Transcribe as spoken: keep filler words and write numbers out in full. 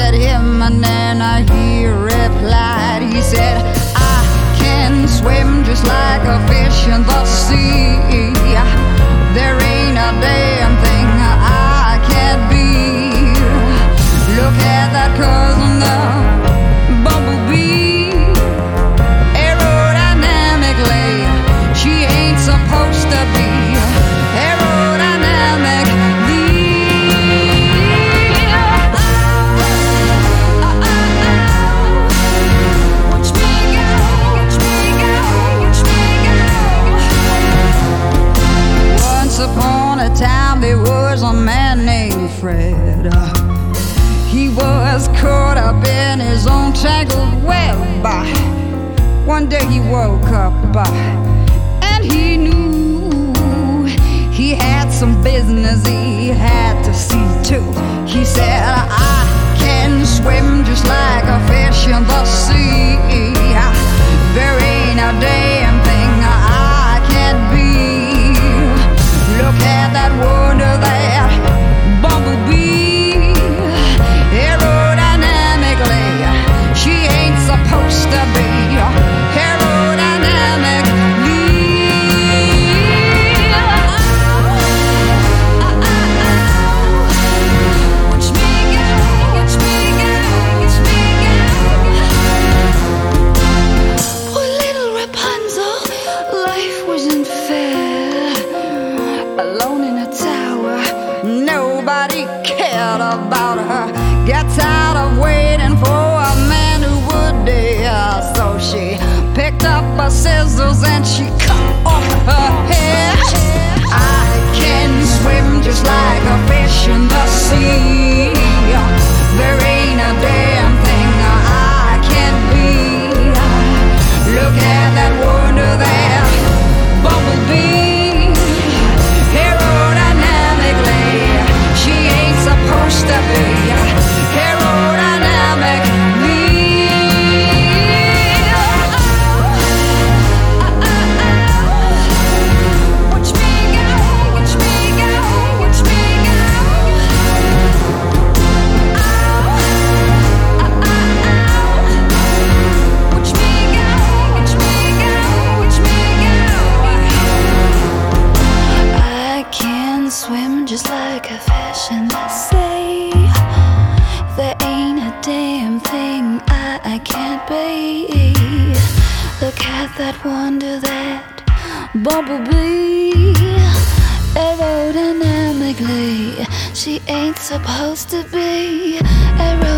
at him, and then he replied. He said, I can swim just like a fish in the sea. There ain't a damn thing I can't be. Look at that cousin, the bumblebee. Aerodynamically, she ain't supposed to be. Upon a time there was a man named Fred. Uh, he was caught up in his own tangled web. Uh, one day he woke up uh, and he knew he had some business he had to see to. He said, I can swim just like a fish in the sea. There ain't a damn thing I can't be. Look at that wonder, that bumblebee. Aerodynamically, she ain't supposed to be. Aerodynamically. Watch me go, watch me go, watch me go. Poor little Rapunzel, life wasn't fair. Alone in a tower, nobody cared about her. Got tired of waiting for a man who would dare. So she picked up her scissors and she cut off her hair. I can swim just like a fish in the sea. There ain't a damn thing I can't be. Look at that wonder, that bumblebee. Supposed to be aerodynamically. Watch me go, watch me go, watch me go. Watch me go, watch me go, watch me go. I can swim just like a fish in the sea. There ain't a damn thing I, I can't be. Look at that wonder, that bumblebee. Aerodynamically, she ain't supposed to be. Aerodynamically.